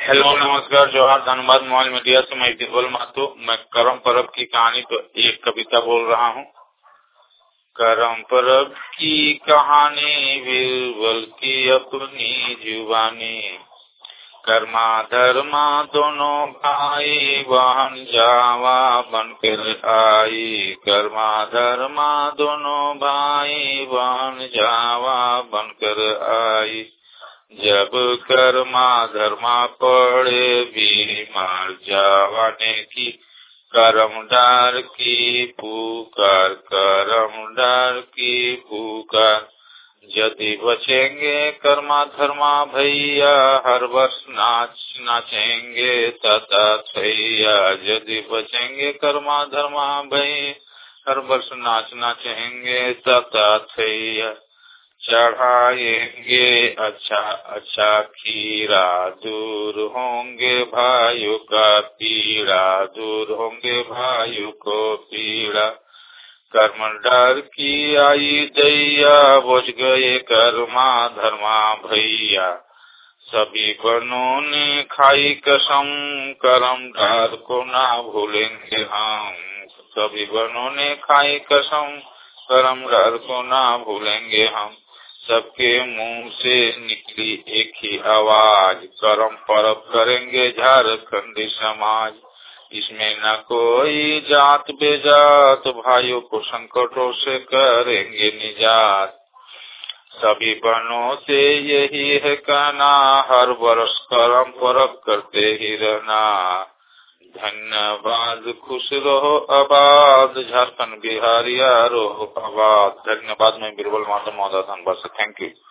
Hello, नमस्कार, जोहार, धन्यवाद। मोबाइल मीडिया से मैं बीरबल माथुर। मैं करम परब की कहानी तो एक कविता बोल रहा हूँ। करम परब की कहानी बीरबल की अपनी जुबानी। कर्मा धर्मा दोनों भाई बहन जावा बनकर आई। कर्मा धर्मा दोनों भाई बहन जावा बनकर आई। जब कर्मा धर्मा पड़े बीमार जावाने की, करम डार की पुकार, करम डार की पुकार। यदि बचेंगे कर्मा धर्मा भैया, हर वर्ष नाचेंगे तथा थैया। यदि बचेंगे कर्मा धर्मा भैया, हर वर्ष नाचेंगे तथा थैया। चढ़ाएंगे अच्छा अच्छा खीरा, दूर होंगे भाइयों का पीड़ा, दूर होंगे भाइयों को पीड़ा। कर्म डर की आई दैया, बुझ गए कर्मा धर्मा भैया। सभी बनों ने खाई कसम, कर्म डर को ना भूलेंगे हम। सभी बनों ने खाई कसम, कर्म डर को ना भूलेंगे हम। सबके मुंह से निकली एक ही आवाज, करम परब करेंगे झारखंडी समाज। इसमें न कोई जात बेजात, भाइयों को संकटों से करेंगे निजात। सभी बनों से यही है कहना, हर वर्ष करम परब करते ही रहना। धन्यवाद, खुश रहो आबाद, झारखंड बिहारिया रहो आबाद। धन्यवाद। मैं बीरबल माथुर महोदय, धनबाद से। Thank you.